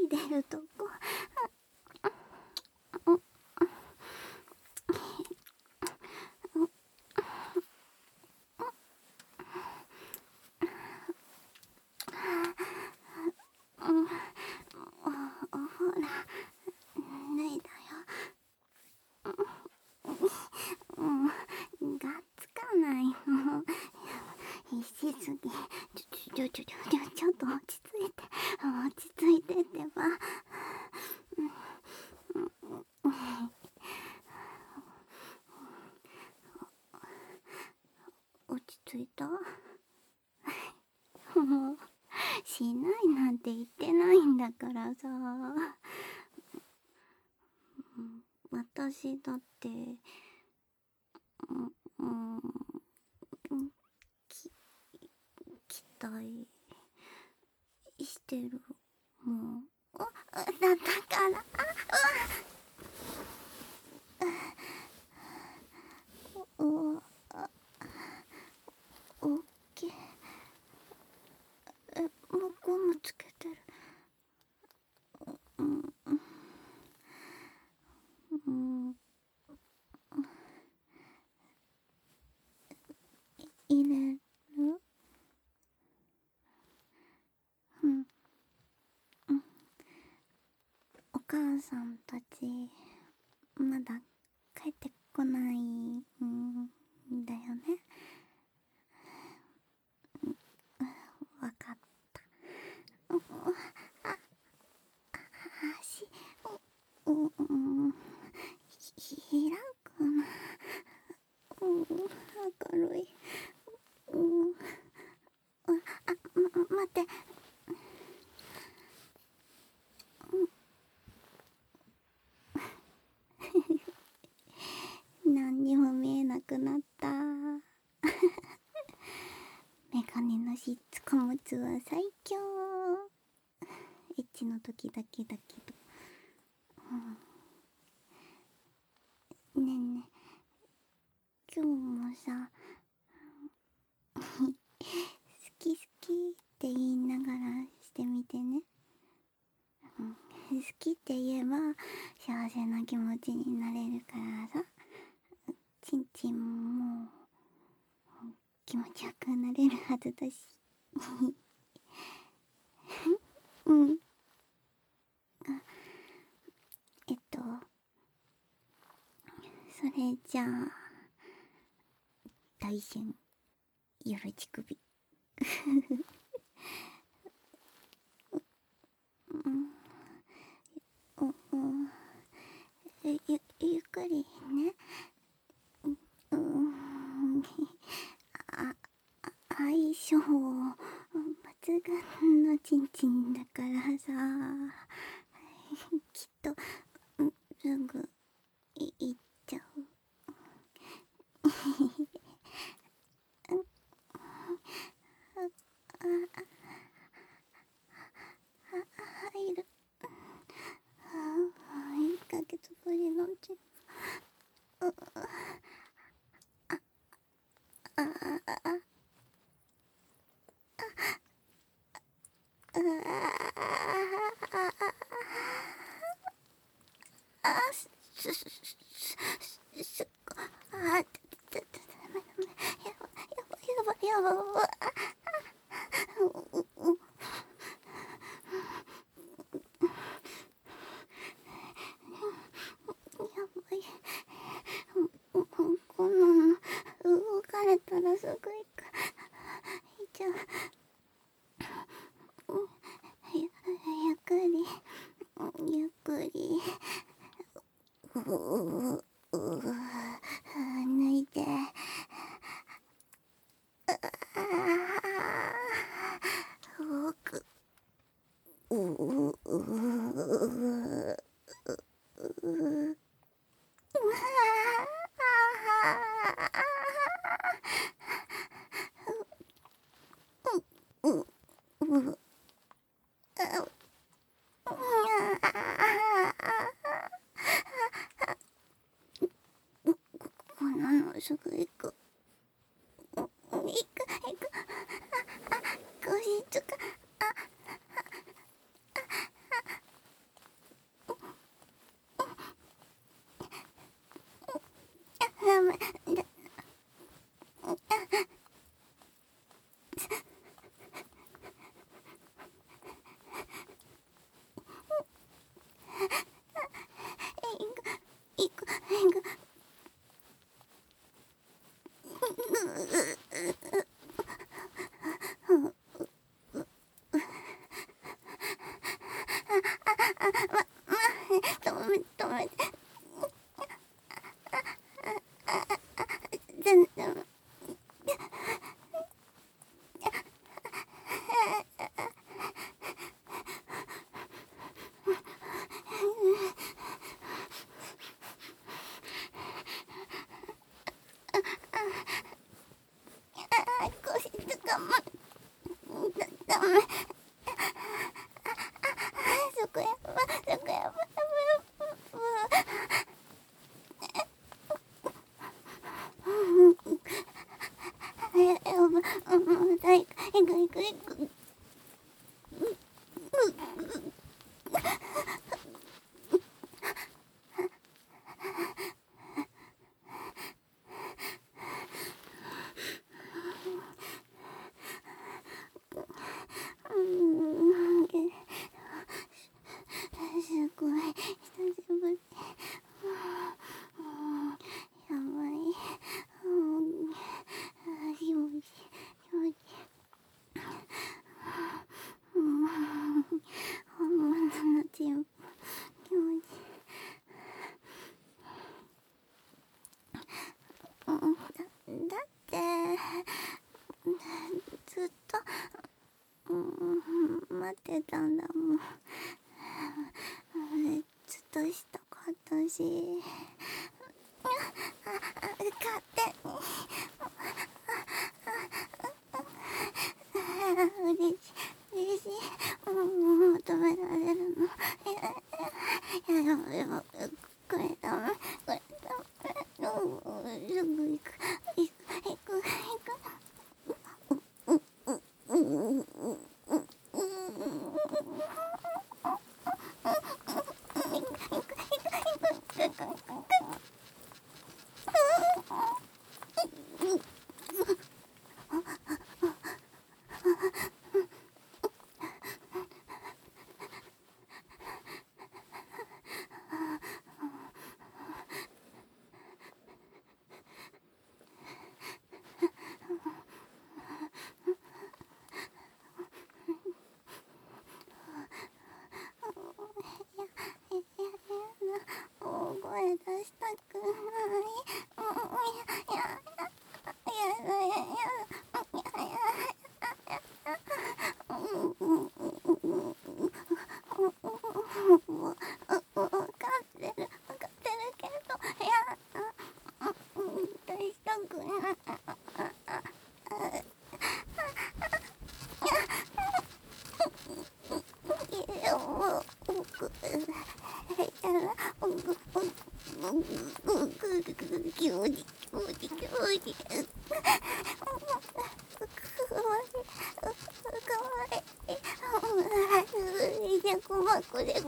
いでるとこ。ほら、脱いだよ。がっつかないの。必死すぎ。ちょっと落ち着いて。落ち着いてってば。落ち着いた？もう、しないなんて言ってないんだからさ。私だって、うん、期待してるもん。だから、オッケー。もうゴムつけてる。入れる？お母さんたちまだ帰ってこないんだよね。わかった。足開くな。明るい。待って。何にも見えなくなった。メガネのしつこむつは最強。エッチの時だけだけど。ねえねえ、今日もさ、好き好きって言いながらしてみてね。好きって言えば幸せな気持ちになれるからさ、ちんちんも気持ちよくなれるはずだし。うん。それじゃあ、大春よろちくび。ゆっくりね。相性抜群のちんちんだからさ、きっとすぐいっちゃう。入る。1ヶ月ぶりのちん。やばい。こんなの動かれたらすぐ行く。じゃあ、ゆっくりゆっくり抜いて。奥。こんなのすぐ行く。行く。個室か。 止めて。全然。腰つかまダメ。そこやばそこやば。行く。すごい久しぶり。やばい。気持ち本物のチンポ気持ちだってずっと待ってたんだもん。ずっとしたかったし、勝手に嬉しい。求められるの。いやこれダメ。すぐ行く。大声出したくない。分かってるけど、出したくない。ごめん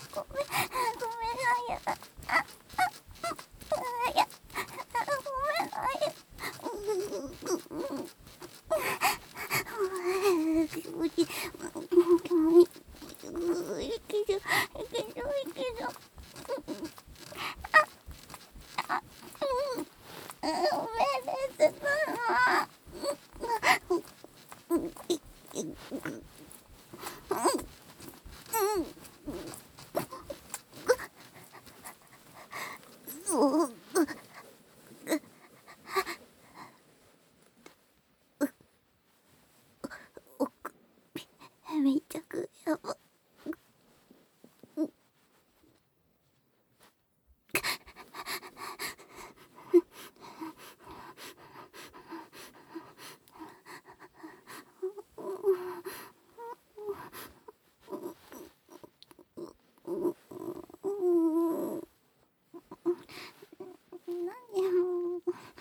めちゃくやば。何も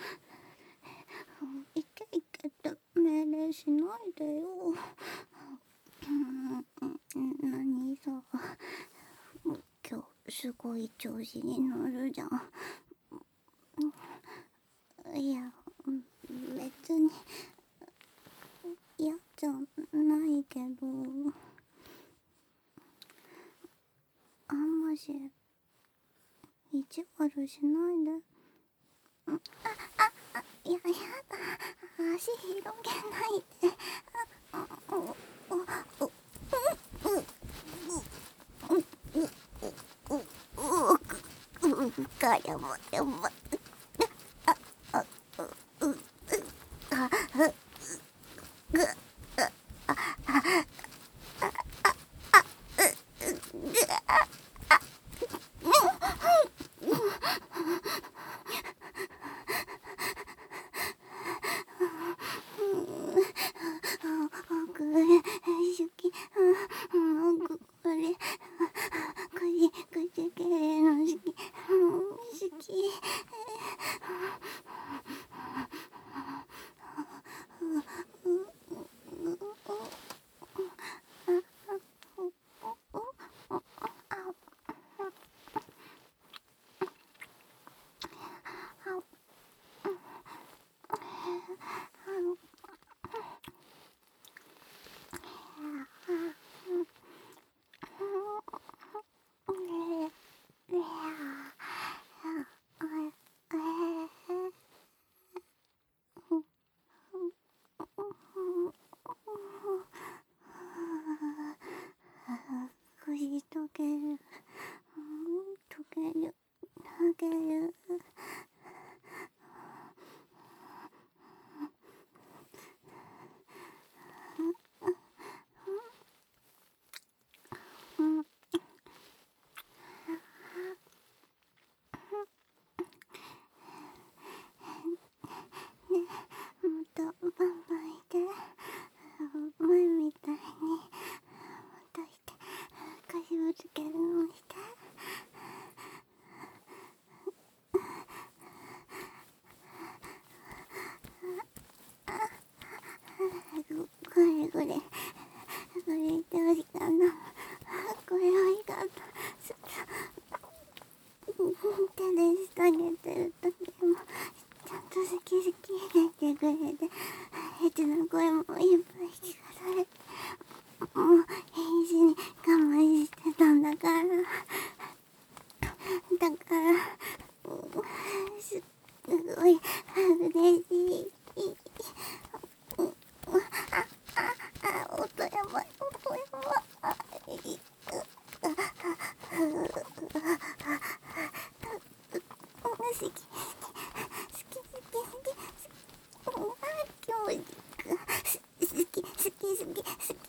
いけと命令しないでよ。何さ、今日すごい調子に乗るじゃん。いや別に嫌じゃないけど、あんまし意地悪しないで。やだ、足広げないで。 かやばやば。腰溶ける、溶ける、溶ける。もっとバンバンいて、前みたいにもっといて、腰ぶつけるのして。これこれこれ言ってほしかった。これ欲しかった。手でしてあげてる時もちゃんと好き好き言ってくれて、エッチな声もいっぱい聞かされて、もう必死に我慢してたんだから、すごい嬉しい。音やばい、音やばい。好き好き好き好き好き、気持ちいい。好き好き好き好き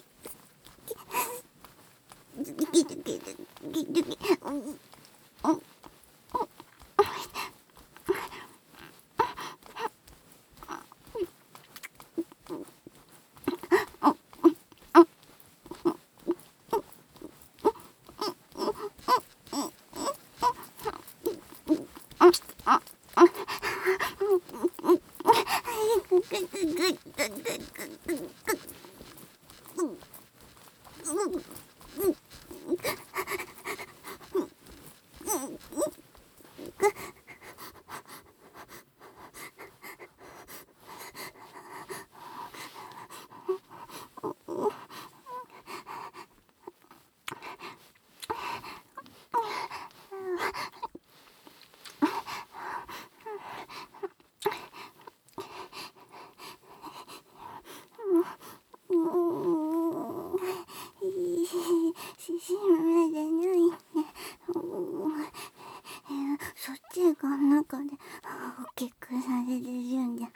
そっちが中で大きくされてるんじゃ。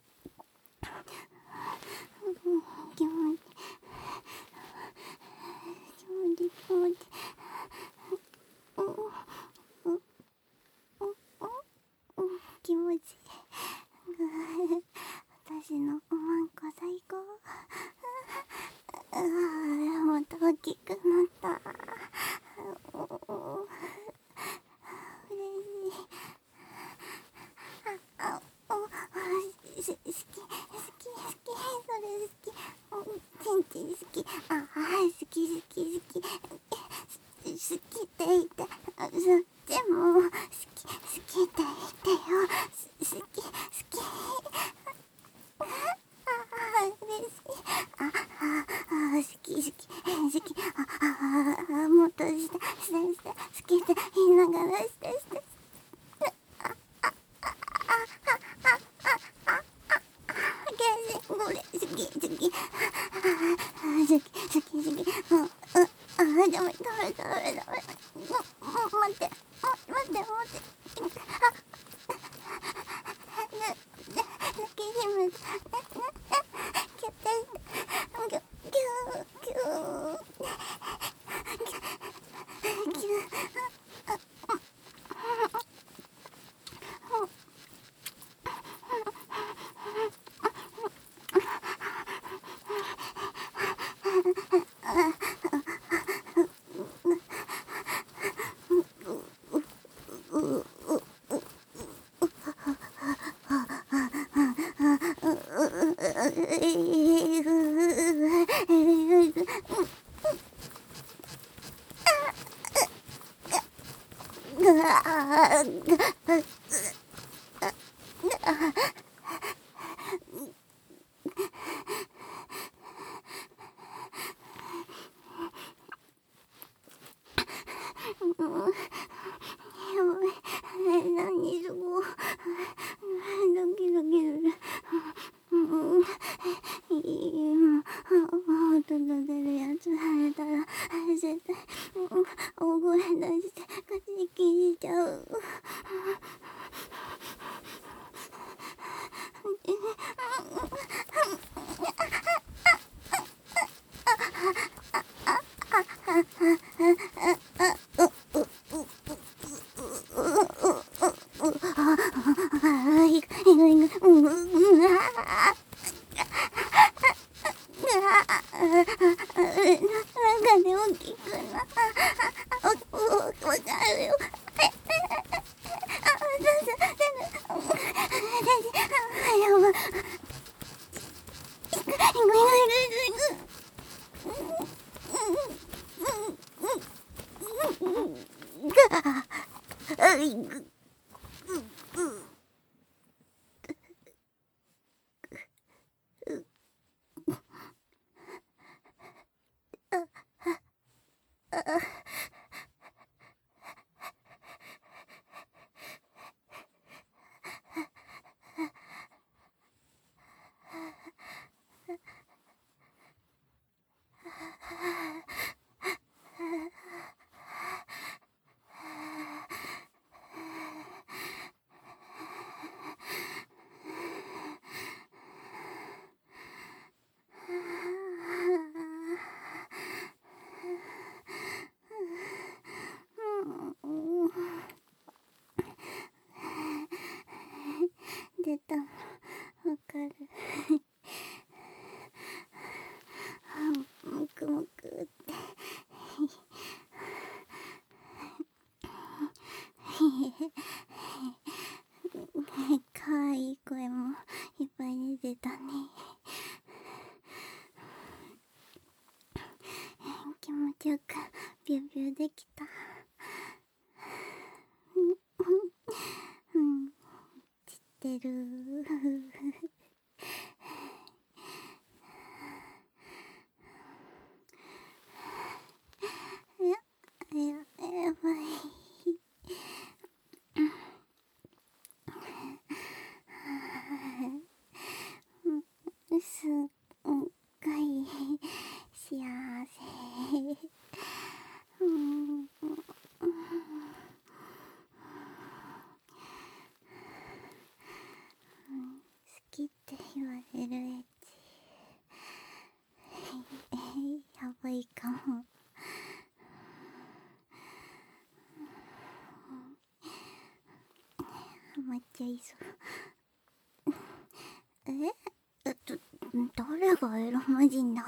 気持ち気持ち気持ち気持ちいい。私のおまんこ最高。また大きくなった。嬉しい。好き好き好き、それ好き。ちんちん好き。好き好き好き。好きって言って、そっちも好き好きって言ってよ。好き好き。嬉しい。好き好き好き。もっとして好きって言いながらしてこれ好き好き好き好き。もうダメダメダメダメ。待って。待って。泣きじめた。キュッて。キュッキュー。キュッ。何そこ。ドキドキする。音の出るやつされたら絶対大声出して勝ち聞いちゃう。なんかで大きくな。わかるよ。出た。わかる。もくもくって。かわいい声もいっぱい出てたね。気持ちよくビュービューできた。うん、知ってる。やばい。すっごい幸せ。好きって言われるエッチ。やばいかも。ハマっちゃいそう。誰がエロマジンだ。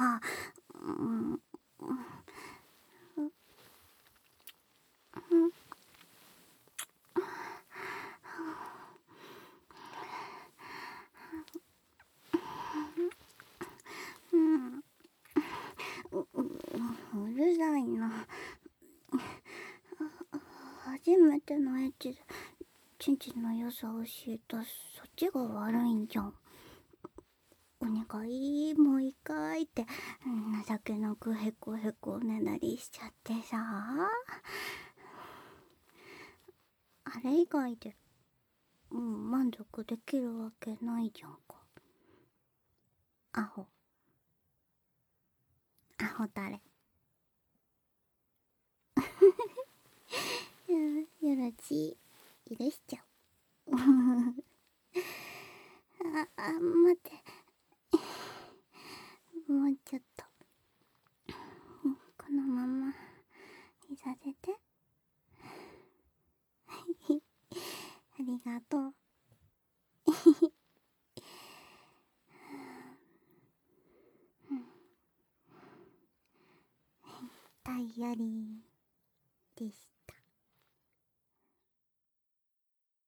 うるさいな。初めてのエッチでチンチンの良さを教えたそっちが悪いんじゃん。お願いもう一回って情けなくへこへこねだりしちゃってさ。あれ以外で満足できるわけないじゃんか。アホ誰。 よろち許しちゃう。待って、もうちょっとこのままいさせて。ありがとう。ダイアリーでした。